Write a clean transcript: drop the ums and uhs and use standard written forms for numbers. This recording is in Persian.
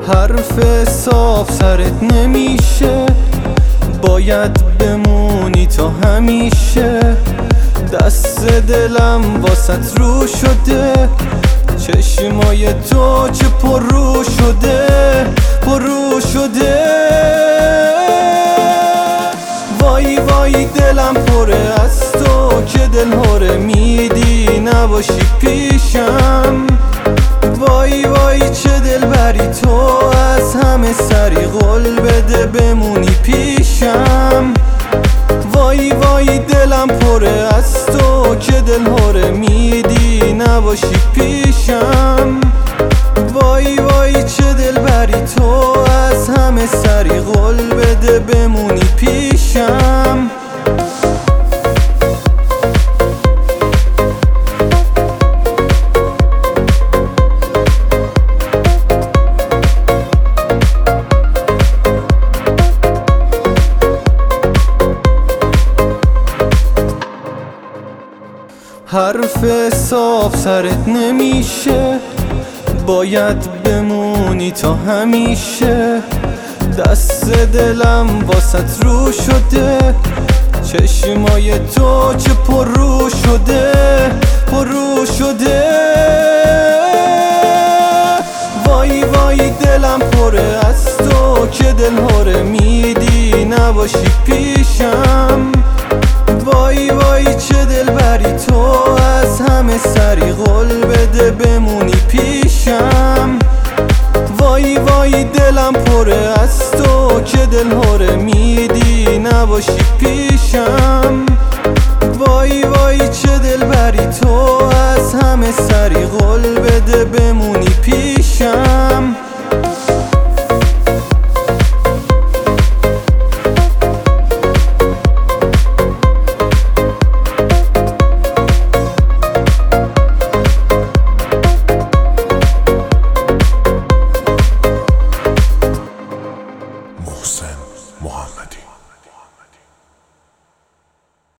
حرف حساب سرت نمیشه، باید بمونی تا همیشه. دست دلم واسط رو شده، چشمای تو چه پررو شده، پررو شده. وای وای دلم پره از تو که دل هره میدی نباشی پیشم. وای وای چه دل بری تو، از همه سری قول بده بمونی پیشم. وای وای دلم پره از تو که دل هره میدی نباشی پیشم. وای وای چه دل بری تو، از همه سری قول بده بمونی پیشم. حرف حساب سرت نمیشه، باید بمونی تا همیشه. دست دلم واسط رو شده، چشمای تو چه پررو شده، پررو شده. وای وای دلم پره از تو که دل هره میدی نباشی پیشم. وای وای چه دل بری تو، از همه سری قول بده بمونی پیشم. وای وای دلم پره از تو که دل هره میدی نباشی پیشم. وای وای چه دل بری تو، از همه سری قول بده بمونی